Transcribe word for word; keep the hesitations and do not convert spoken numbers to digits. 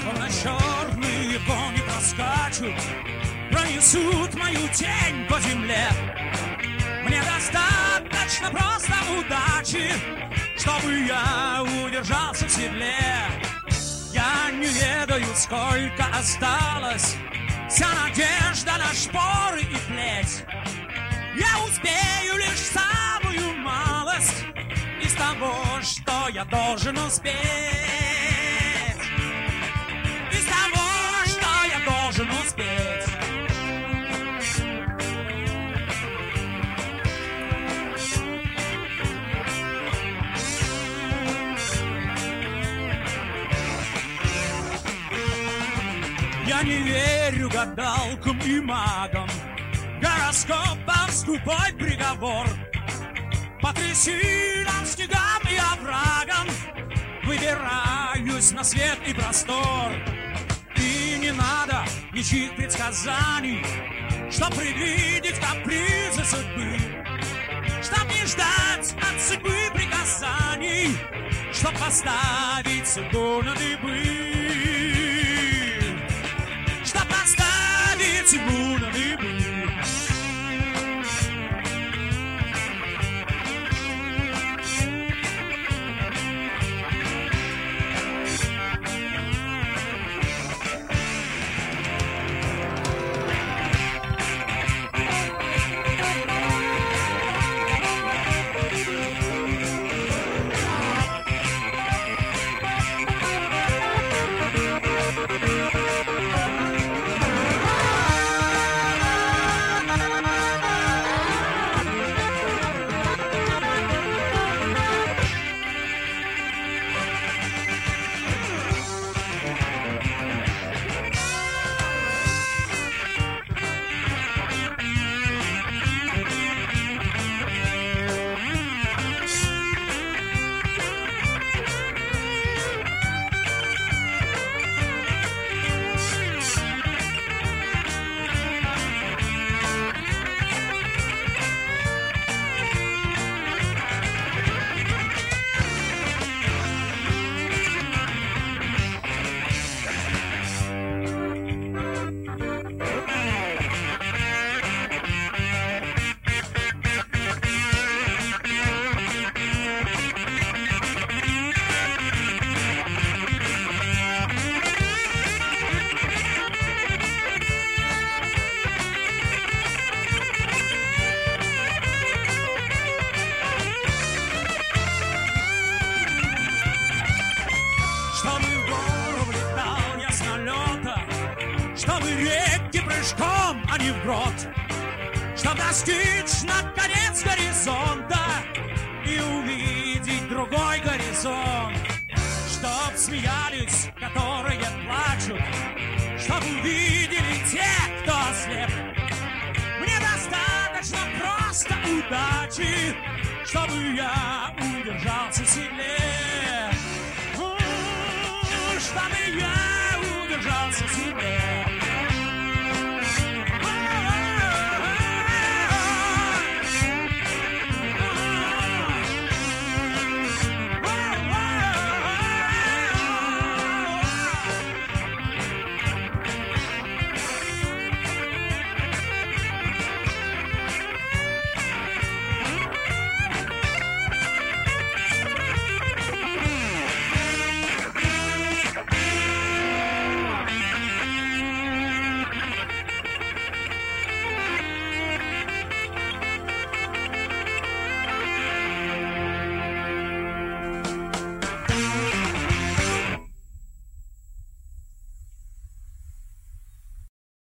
Словно черные кони проскачут, пронесут мою тень по земле. Мне достаточно просто удачи, чтобы я удержался в седле. Я не ведаю, сколько осталось, вся надежда на шпоры и плеть. Я успею лишь самую малость из того, что я должен успеть. Из того, что я должен успеть. Я не верю гадалкам и магам, гороскопам скупой приговор. По трясинам, снегам и оврагам выбираюсь на свет и простор. И не надо ничьих предсказаний, чтоб предвидеть капризы судьбы, чтоб не ждать от судьбы приказаний, чтоб поставить судьбу на дыбы. Чтоб поставить судьбу на дыбы. Чтоб достичь наконец горизонта и увидеть другой горизонт. Чтоб смеялись, которые плачут, чтоб увидели те, кто ослеп. Мне достаточно просто удачи, чтобы я удержался в седле.